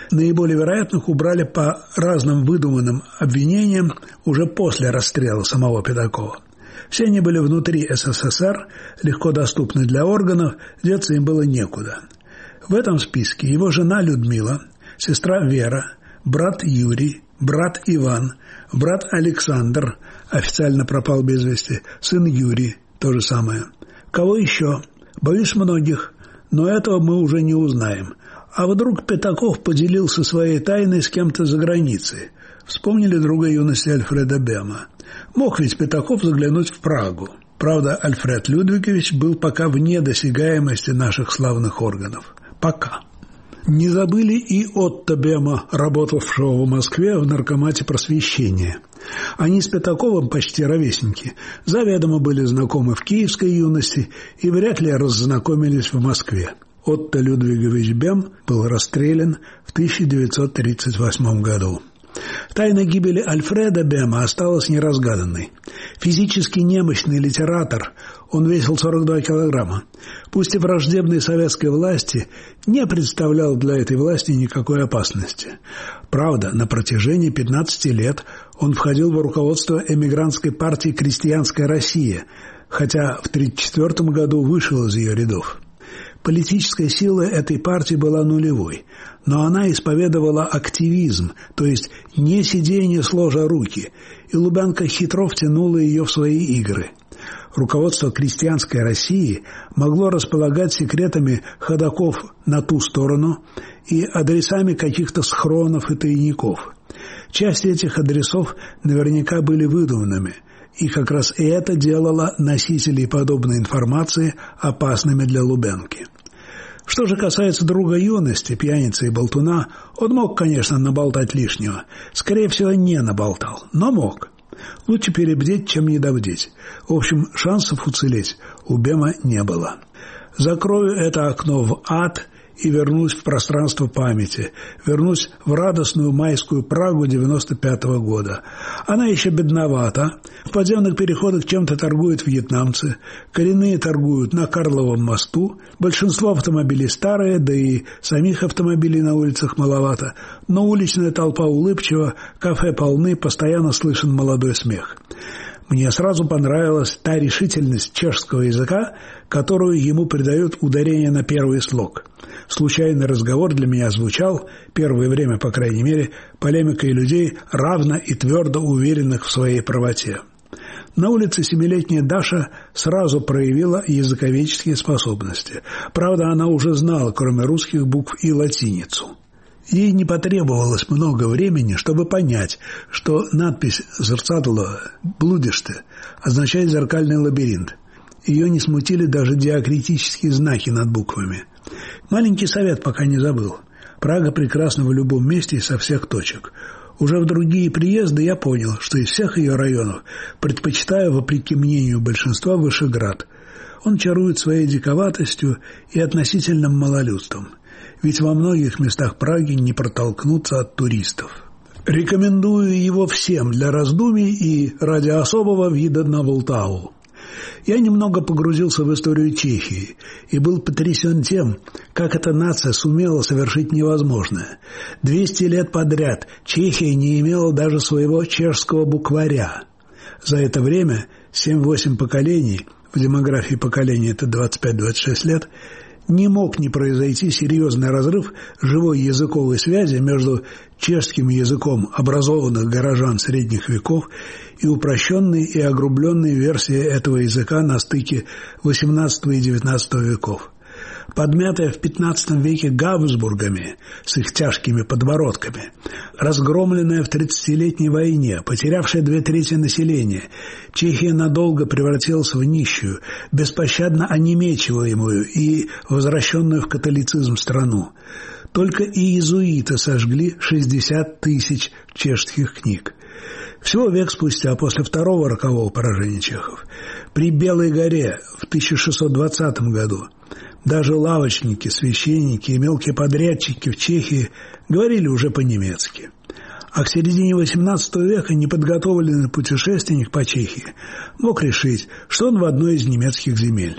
Наиболее вероятных убрали по разным выдуманным обвинениям уже после расстрела самого Пятакова. Все они были внутри СССР, легко доступны для органов, деться им было некуда. В этом списке его жена Людмила, сестра Вера, брат Юрий, брат Иван, брат Александр, официально пропал без вести, сын Юрий, то же самое. Кого еще? Боюсь, многих, но этого мы уже не узнаем. А вдруг Пятаков поделился своей тайной с кем-то за границей? Вспомнили друга юности Альфреда Бема. Мог ведь Пятаков заглянуть в Прагу. Правда, Альфред Людвигович был пока вне досягаемости наших славных органов. Пока. Не забыли и Отто Бема, работавшего в Москве в наркомате просвещения. Они с Пятаковым почти ровесники, заведомо были знакомы в киевской юности и вряд ли раззнакомились в Москве. Отто Людвигович Бем был расстрелян в тысяча девятьсот тридцать восьмом году. Тайна гибели Альфреда Бема осталась неразгаданной. Физически немощный литератор, он весил сорок два килограмма, пусть и враждебной советской власти, не представлял для этой власти никакой опасности. Правда, на протяжении пятнадцати лет он входил в руководство эмигрантской партии «Крестьянская Россия», хотя в тридцать четвёртом году вышел из ее рядов. Политическая сила этой партии была нулевой, но она исповедовала активизм, то есть не сидение сложа руки, и Лубянка хитро втянула ее в свои игры. Руководство «Крестьянской России» могло располагать секретами ходоков на ту сторону и адресами каких-то схронов и тайников. Часть этих адресов наверняка были выдуманными, и как раз и это делало носителей подобной информации опасными для Лубянки. Что же касается друга юности, пьяницы и болтуна, он мог, конечно, наболтать лишнего. Скорее всего, не наболтал, но мог. Лучше перебдеть, чем недобдеть. В общем, шансов уцелеть у Бема не было. Закрою это окно в ад и вернусь в пространство памяти, вернусь в радостную майскую Прагу девяносто пятого года. Она еще бедновата, в подземных переходах чем-то торгуют вьетнамцы, коренные торгуют на Карловом мосту, большинство автомобилей старые, да и самих автомобилей на улицах маловато, но уличная толпа улыбчива, кафе полны, постоянно слышен молодой смех. Мне сразу понравилась та решительность чешского языка, которую ему придает ударение на первый слог. Случайный разговор для меня звучал, первое время, по крайней мере, полемикой людей, равно и твердо уверенных в своей правоте. На улице семилетняя Даша сразу проявила языковедческие способности. Правда, она уже знала, кроме русских букв, и латиницу. Ей не потребовалось много времени, чтобы понять, что надпись «Зерцадло блудиште» означает «зеркальный лабиринт». Ее не смутили даже диакритические знаки над буквами. Маленький совет пока не забыл. Прага прекрасна в любом месте и со всех точек. Уже в другие приезды я понял, что из всех ее районов предпочитаю, вопреки мнению большинства, Вышеград. Он чарует своей диковатостью и относительным малолюдством. Ведь во многих местах Праги не протолкнуться от туристов. Рекомендую его всем для раздумий и ради особого вида на Волтаву. Я немного погрузился в историю Чехии и был потрясен тем, как эта нация сумела совершить невозможное. Двести лет подряд Чехия не имела даже своего чешского букваря. За это время семь-восемь поколений, в демографии поколения это двадцать пять - двадцать шесть лет, не мог не произойти серьезный разрыв живой языковой связи между чешским языком образованных горожан средних веков и упрощенной и огрубленной версией этого языка на стыке восемнадцатого и девятнадцатого веков. Подмятая в пятнадцатом веке Габсбургами с их тяжкими подбородками, разгромленная в тридцатилетней войне, потерявшая две трети населения, Чехия надолго превратилась в нищую, беспощадно онемечиваемую и возвращенную в католицизм страну. Только иезуиты сожгли шестьдесят тысяч чешских книг. Всего век спустя, после второго рокового поражения чехов, при Белой горе в тысяча шестьсот двадцатом году, даже лавочники, священники и мелкие подрядчики в Чехии говорили уже по-немецки. А к середине восемнадцатого века неподготовленный путешественник по Чехии мог решить, что он в одной из немецких земель.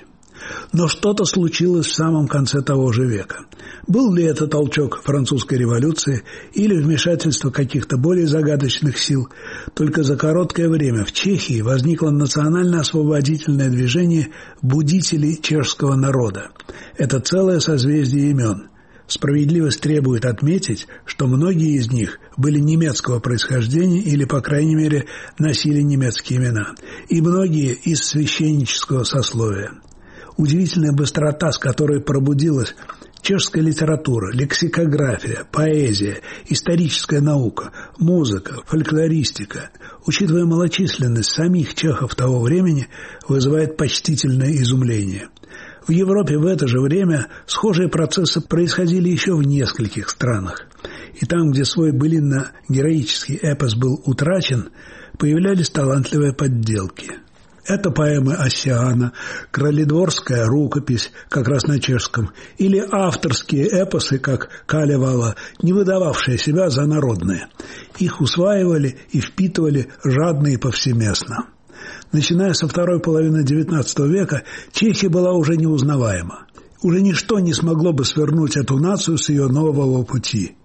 Но что-то случилось в самом конце того же века. Был ли это толчок французской революции или вмешательство каких-то более загадочных сил? Только за короткое время в Чехии возникло национально-освободительное движение будителей чешского народа. Это целое созвездие имен. Справедливость требует отметить, что многие из них были немецкого происхождения или, по крайней мере, носили немецкие имена, и многие из священнического сословия. Удивительная быстрота, с которой пробудилась чешская литература, лексикография, поэзия, историческая наука, музыка, фольклористика, учитывая малочисленность самих чехов того времени, вызывает почтительное изумление. В Европе в это же время схожие процессы происходили еще в нескольких странах. И там, где свой былинно-героический эпос был утрачен, появлялись талантливые подделки. Это поэмы Оссиана, краледворская рукопись, как раз на чешском, или авторские эпосы, как Калевала, не выдававшие себя за народные. Их усваивали и впитывали жадно и повсеместно. Начиная со второй половины девятнадцатого века, Чехия была уже неузнаваема. Уже ничто не смогло бы свернуть эту нацию с ее нового пути.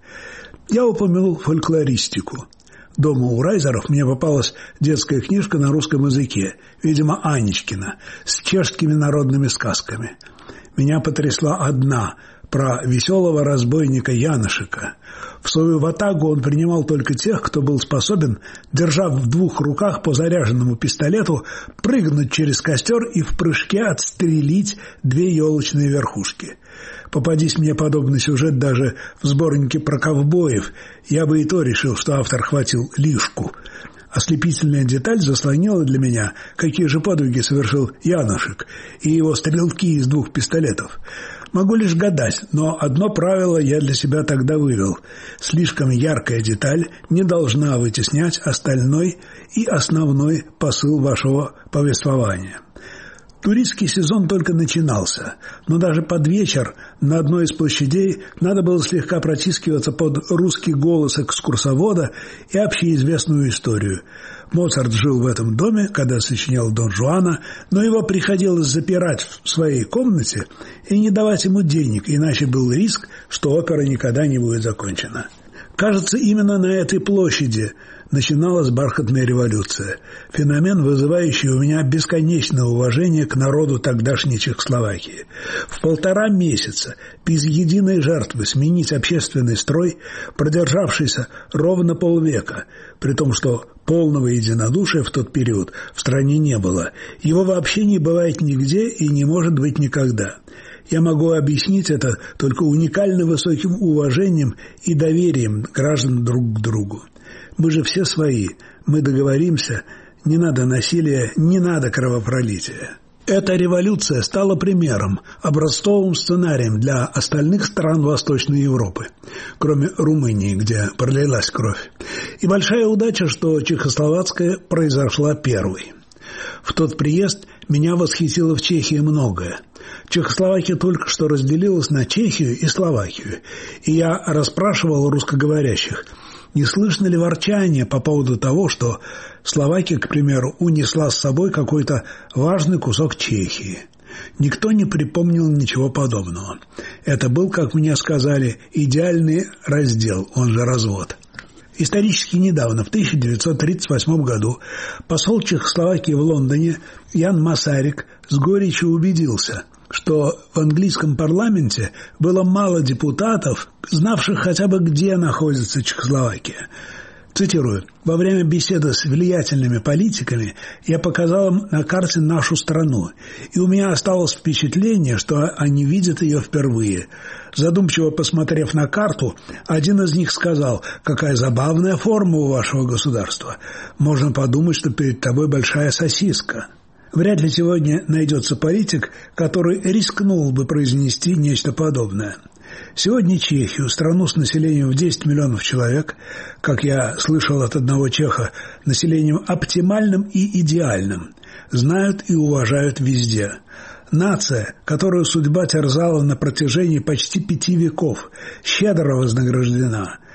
Я упомянул фольклористику. Дома у Райзеров мне попалась детская книжка на русском языке, видимо, Анечкина, с чешскими народными сказками. Меня потрясла одна про веселого разбойника Янышика. В свою ватагу он принимал только тех, кто был способен, держа в двух руках по заряженному пистолету, прыгнуть через костер и в прыжке отстрелить две елочные верхушки. Попадись мне подобный сюжет даже в сборнике про ковбоев, я бы и то решил, что автор хватил лишку. Ослепительная деталь заслонила для меня, какие же подвиги совершил Янышик и его стрелки из двух пистолетов. Могу лишь гадать, но одно правило я для себя тогда вывел. Слишком яркая деталь не должна вытеснять остальной и основной посыл вашего повествования. Туристский сезон только начинался, но даже под вечер на одной из площадей надо было слегка протискиваться под русский голос экскурсовода и общеизвестную историю. Моцарт жил в этом доме, когда сочинял Дон Жуана, но его приходилось запирать в своей комнате и не давать ему денег, иначе был риск, что опера никогда не будет закончена. Кажется, именно на этой площади начиналась бархатная революция, феномен, вызывающий у меня бесконечное уважение к народу тогдашней Чехословакии. В полтора месяца, без единой жертвы, сменить общественный строй, продержавшийся ровно полвека, при том, что полного единодушия в тот период в стране не было. Его вообще не бывает нигде и не может быть никогда. Я могу объяснить это только уникально высоким уважением и доверием граждан друг к другу. Мы же все свои, мы договоримся, не надо насилия, не надо кровопролития. Эта революция стала примером, образцовым сценарием для остальных стран Восточной Европы, кроме Румынии, где пролилась кровь. И большая удача, что чехословацкая произошла первой. В тот приезд меня восхитило в Чехии многое. Чехословакия только что разделилась на Чехию и Словакию, и я расспрашивал русскоговорящих, не слышно ли ворчания по поводу того, что Словакия, к примеру, унесла с собой какой-то важный кусок Чехии. Никто не припомнил ничего подобного. Это был, как мне сказали, идеальный раздел, он же развод. Исторически недавно, в тысяча девятьсот тридцать восьмом году, посол Чехословакии в Лондоне Ян Масарик с горечью убедился, что в английском парламенте было мало депутатов, знавших хотя бы, где находится Чехословакия. Цитирую: «Во время беседы с влиятельными политиками я показал им на карте нашу страну, и у меня осталось впечатление, что они видят ее впервые. Задумчиво посмотрев на карту, один из них сказал: «Какая забавная форма у вашего государства. Можно подумать, что перед тобой большая сосиска». Вряд ли сегодня найдется политик, который рискнул бы произнести нечто подобное. Сегодня Чехию, страну с населением в десять миллионов человек, как я слышал от одного чеха, населением оптимальным и идеальным, знают и уважают везде. Нация, которую судьба терзала на протяжении почти пяти веков, щедро вознаграждена.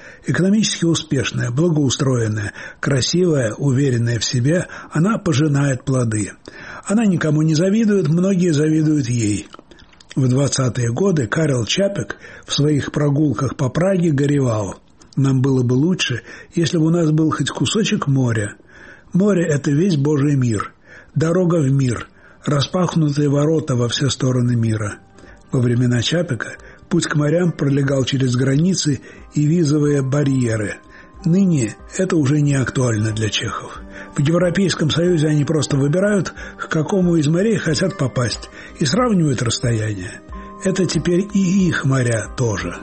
Экономически успешная, благоустроенная, красивая, уверенная в себе, она пожинает плоды. Она никому не завидует, многие завидуют ей. В двадцатые годы Карел Чапек в своих прогулках по Праге горевал: «Нам было бы лучше, если бы у нас был хоть кусочек моря. Море – это весь Божий мир, дорога в мир, распахнутые ворота во все стороны мира». Во времена Чапека путь к морям пролегал через границы и визовые барьеры. Ныне это уже не актуально для чехов. В Европейском Союзе они просто выбирают, к какому из морей хотят попасть, и сравнивают расстояние. Это теперь и их моря тоже.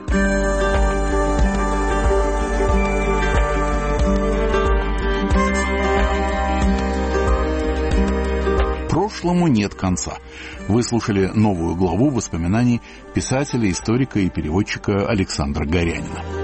Прошлому нет конца. Вы слушали новую главу воспоминаний писателя, историка и переводчика Александра Горянина.